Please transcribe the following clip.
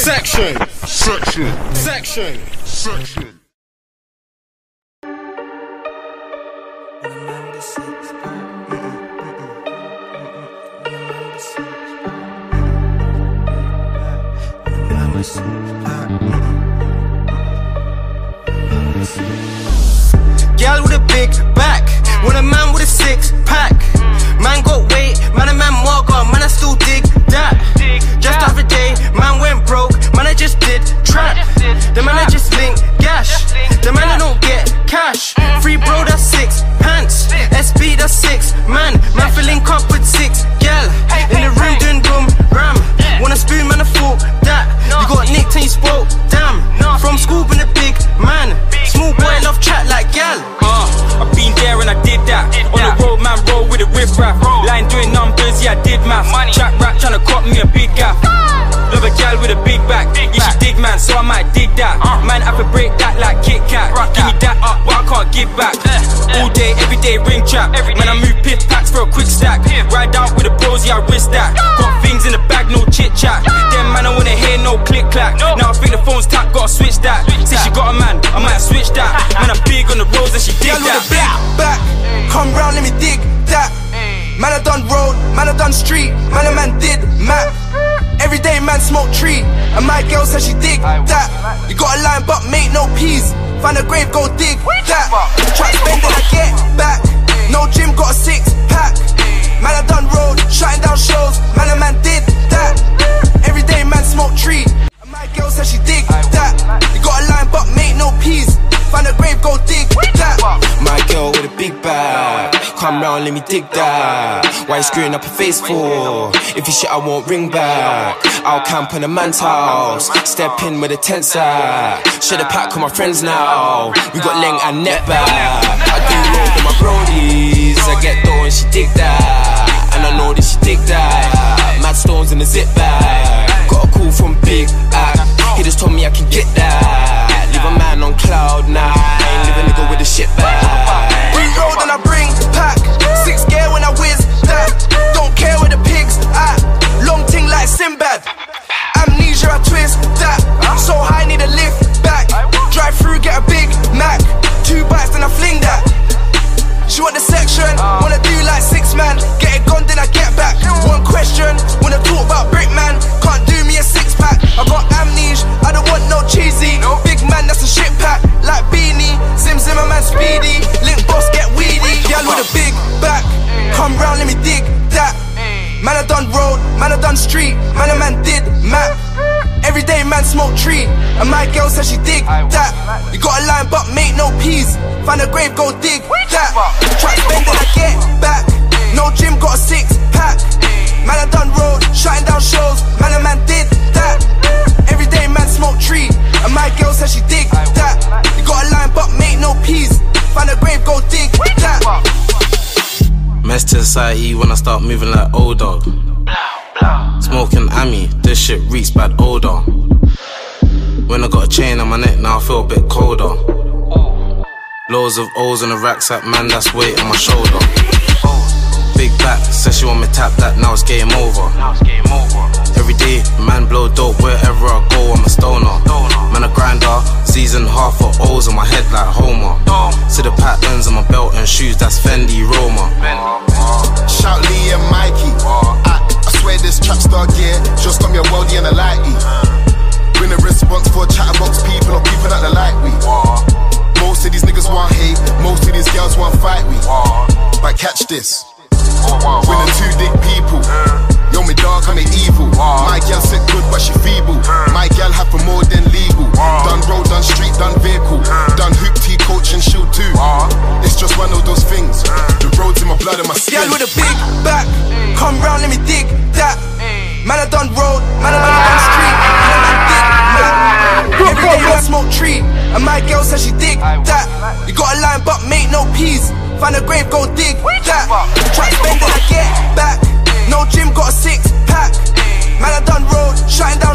Section. Girl with a big back, want a man with a six pack. Man got weight, man a man more gone, man I still dig that. Just the other day, man went broke, man I just did trap. The man I just linked gash, the man I don't get cash. Free bro that's 6 pants, SB that's 6 man feeling up with 6 gal. In the room doing boom ram, want a spoon man I thought that. You got nicked and you spoke, damn. From school been a big man, small boy love chat like gal. I've been there and I did that. On the road, man, roll with a riff raff. Line doing numbers, yeah, I did math. Trap rap, tryna cop me a big gap. Love a gal with a big back. Yeah, she dig, man, so I might dig that. Man, I could break that like Kit Kat. Give me that up, what I can't give back. All day, every day, ring trap. Man, I move pit packs for a quick stack. Ride out with the bros, yeah, I risk that. Got things in the bag, no chit chat. Them man, I wanna hear no click clack. Now I think the phone's tapped, gotta switch that. Since she got a man, I might switch that. Man, I'm big on the roads and she dig that. Big back, come round, let me dig that. Man I done road, man I done street, man a man did map. Every day man smoke tree, and my girl says she dig that. You got a line but make no peas, find a grave go dig that. Try spend it I get back, no gym got a 6 pack. Man I done road, shutting down shows, man a man did that. Every day man smoke tree, and my girl says she dig that. You got a line but make no peas, find a grave go dig that. My girl with a big bag, come round, let me dig that. Why you screwing up your face for? If you shit, I won't ring back. I'll camp on a man's house, step in with a tent sack. Share the pack with my friends now, we got Leng and net back. I do roll with my brodies, I get dough and she dig that. And I know that she dig that. Mad stones in the zip bag. Got a call from Big Act, he just told me I can get that. Leave a man on cloud 9, leave a nigga with a shit bag. We roll and I bring pack, 6 gear when I whiz that. Don't care where the pigs at, long ting like Sinbad. Amnesia I twist that, so high need a lift back. Drive through get a Big Mac, 2 bites then I fling that. She want the section, wanna do like 6 man. Get it gone then I get back. One question, wanna talk about brick man. Can't do me a 6 pack, I got amnesia, I don't want no cheesy. Big man that's a shit pack, like Beanie. Zim Zimmer man speedy, link boss get weedy. Girl with a big back, come round let me dig that. Man I done road, man I done street, man a man did map. Every day man smoke tree, and my girl says she dig that. You got a line but make no peas, find a grave go dig that. Try spend it I get back, no gym got a 6 pack. Man I done road, shutting down shows, man a man did that. Every day man smoke tree, and my girl says she dig that. You got a line but make no peas, find a grave go dig that. Mess to society when I start moving like old dog. Smoking Ami, this shit reeks bad odor. When I got a chain on my neck, now I feel a bit colder. Loads of O's on the racks, like man, that's weight on my shoulder. Big back, says she want me tap that, now it's game over. Every day, man blow dope, wherever I go, I'm a stoner. Man a grinder, season half of O's on my head like Homer. See the patterns on my belt and shoes, that's Fendi Roma. Shout Lee and Mikey, I swear this trap star gear just got me a worldie and a lighty. Bring a response for chatterbox people or people that they like we. Most of these niggas want hate, most of these girls want fight we. But catch this, when the 2 dick people, yo me dark and me evil. My gal sit good but she feeble, my gal have for more than legal. Done road, done street, done vehicle, done hoop tea, coach and shield too. It's just one of those things, the road's in my blood and my skin. Girl with a big back, come round let me dig that. Man I done road, man I done street, man I done dig map. Every day man smoke tree, and my girl says she dig that. You got a line but make no peas, find a grave go dig that. Try spend it I get back, no gym got a 6 pack. Man I done road, shutting down